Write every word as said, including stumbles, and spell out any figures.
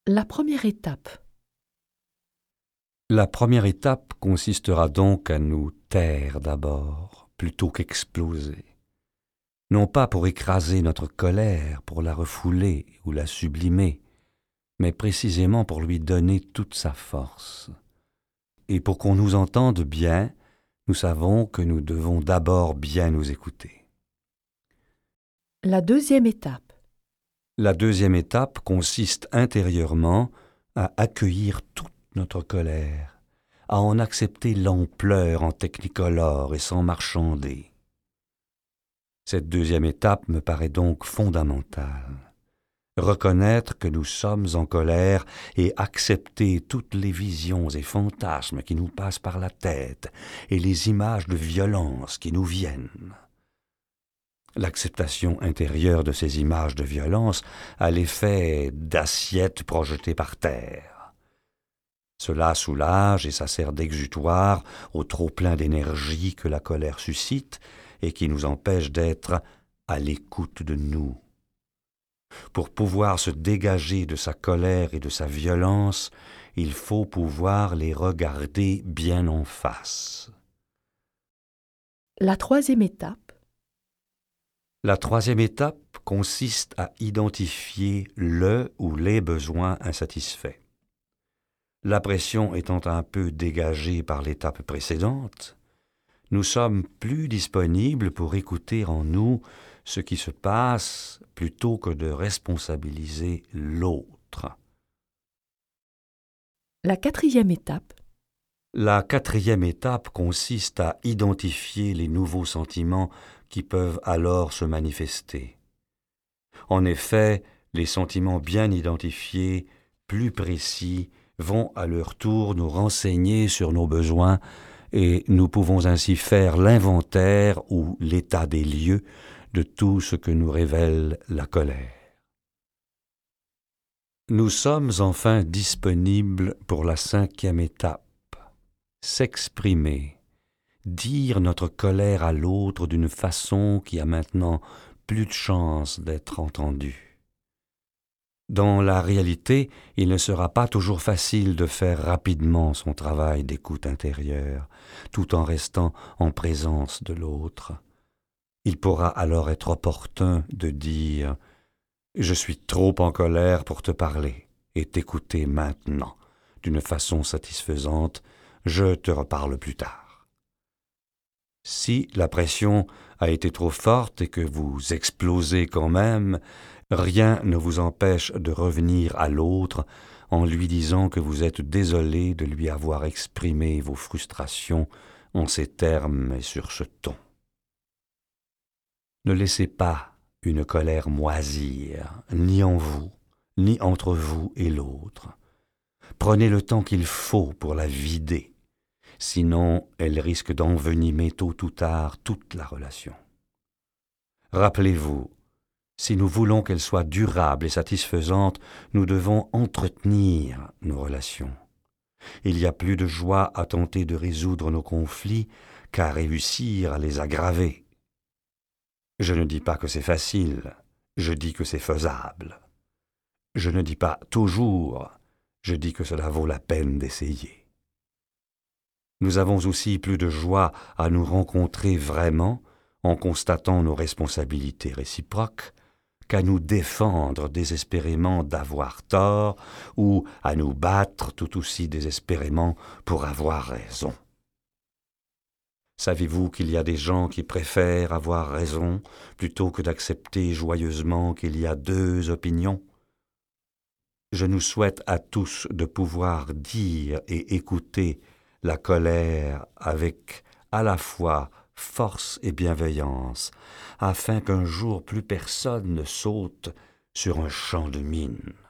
La première étape. La première étape consistera donc à nous taire d'abord, plutôt qu'exploser. Non pas pour écraser notre colère, pour la refouler ou la sublimer, mais précisément pour lui donner toute sa force. Et pour qu'on nous entende bien, nous savons que nous devons d'abord bien nous écouter. La deuxième étape. La deuxième étape consiste intérieurement à accueillir toute notre colère, à en accepter l'ampleur en technicolore et sans marchander. Cette deuxième étape me paraît donc fondamentale. Reconnaître que nous sommes en colère et accepter toutes les visions et fantasmes qui nous passent par la tête et les images de violence qui nous viennent. L'acceptation intérieure de ces images de violence a l'effet d'assiettes projetées par terre. Cela soulage et ça sert d'exutoire au trop-plein d'énergie que la colère suscite et qui nous empêche d'être à l'écoute de nous. Pour pouvoir se dégager de sa colère et de sa violence, il faut pouvoir les regarder bien en face. La troisième étape. La troisième étape consiste à identifier le ou les besoins insatisfaits. La pression étant un peu dégagée par l'étape précédente, nous sommes plus disponibles pour écouter en nous ce qui se passe plutôt que de responsabiliser l'autre. La quatrième étape. La quatrième étape consiste à identifier les nouveaux sentiments qui peuvent alors se manifester. En effet, les sentiments bien identifiés, plus précis, vont à leur tour nous renseigner sur nos besoins et nous pouvons ainsi faire l'inventaire ou l'état des lieux de tout ce que nous révèle la colère. Nous sommes enfin disponibles pour la cinquième étape. S'exprimer, dire notre colère à l'autre d'une façon qui a maintenant plus de chance d'être entendue. Dans la réalité, il ne sera pas toujours facile de faire rapidement son travail d'écoute intérieure, tout en restant en présence de l'autre. Il pourra alors être opportun de dire « Je suis trop en colère pour te parler et t'écouter maintenant d'une façon satisfaisante. Je te reparle plus tard. » Si la pression a été trop forte et que vous explosez quand même, rien ne vous empêche de revenir à l'autre en lui disant que vous êtes désolé de lui avoir exprimé vos frustrations en ces termes et sur ce ton. Ne laissez pas une colère moisir, ni en vous, ni entre vous et l'autre. Prenez le temps qu'il faut pour la vider. Sinon, elle risque d'envenimer tôt ou tard toute la relation. Rappelez-vous, si nous voulons qu'elle soit durable et satisfaisante, nous devons entretenir nos relations. Il y a plus de joie à tenter de résoudre nos conflits qu'à réussir à les aggraver. Je ne dis pas que c'est facile, je dis que c'est faisable. Je ne dis pas toujours, je dis que cela vaut la peine d'essayer. Nous avons aussi plus de joie à nous rencontrer vraiment en constatant nos responsabilités réciproques qu'à nous défendre désespérément d'avoir tort ou à nous battre tout aussi désespérément pour avoir raison. Savez-vous qu'il y a des gens qui préfèrent avoir raison plutôt que d'accepter joyeusement qu'il y a deux opinions ? Je nous souhaite à tous de pouvoir dire et écouter la colère avec à la fois force et bienveillance, afin qu'un jour plus personne ne saute sur un champ de mine.